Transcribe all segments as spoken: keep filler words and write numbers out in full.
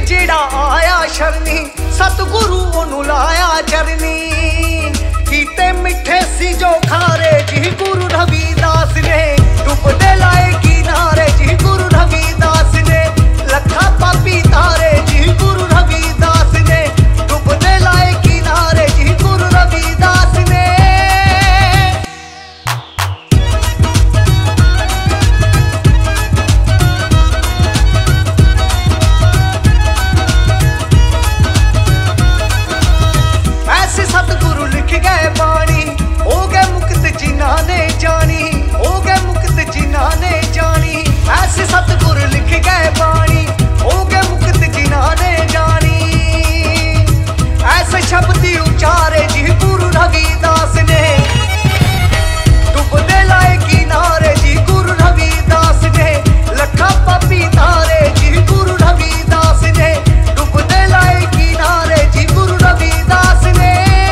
जेड़ा आया शरनी, सतगुरु ओनू लाया चरनी। कीते मिठे सी जो खारे जी गुरु रविदास ने, डुबदे लाए किनारे जी गुरु रविदास ने। लखा पापी तारे जी गुरु रविदास ने, डुबदे लाए किनारे जी गुरु रविदास ने। ऐसे सतगुरु लिख गए बाणी, हो गए मुक्त जिन्हां ने जानी, हो गए मुक्त जिन्हां ने जानी। ऐसे सतगुरु लिख गए बाणी, हो गए मुक्त जिन्हां ने जानी। ऐसे शब्द उचारे जी गुरु रविदास ने, डुबदे लाए किनारे जी गुरु रविदास ने। लखा पापी तारे जी गुरु रविदास ने, डुबदे लाए किनारे जी गुरु रविदास ने।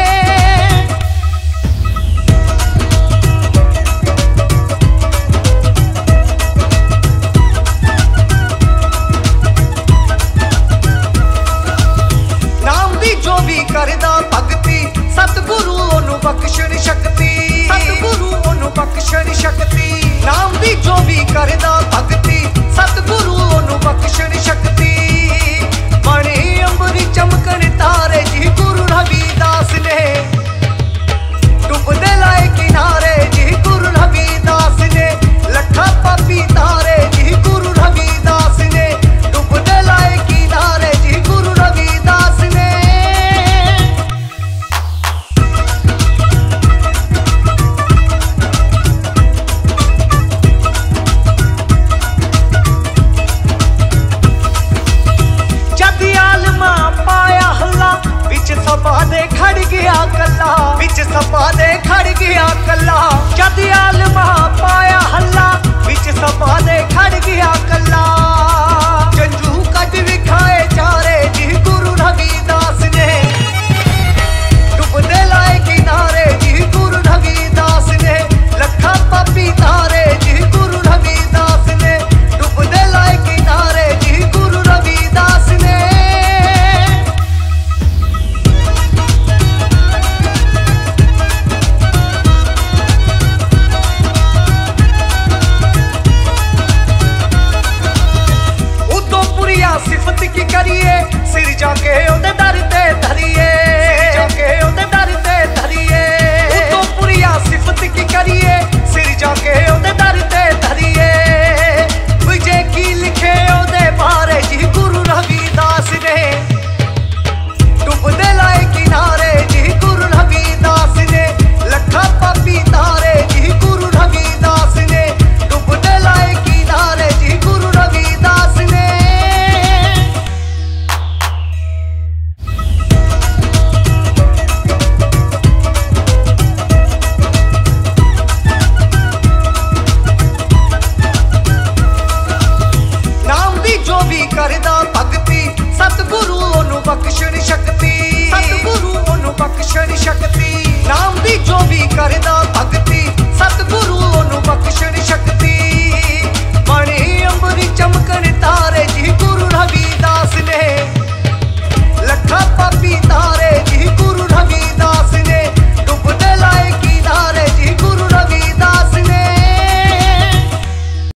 जो भी करदा भगती, सतगुरु ओनू बख्शण शक्ति, सतगुरु ओनू बख्शण शक्ति। नाम दी जो भी करदा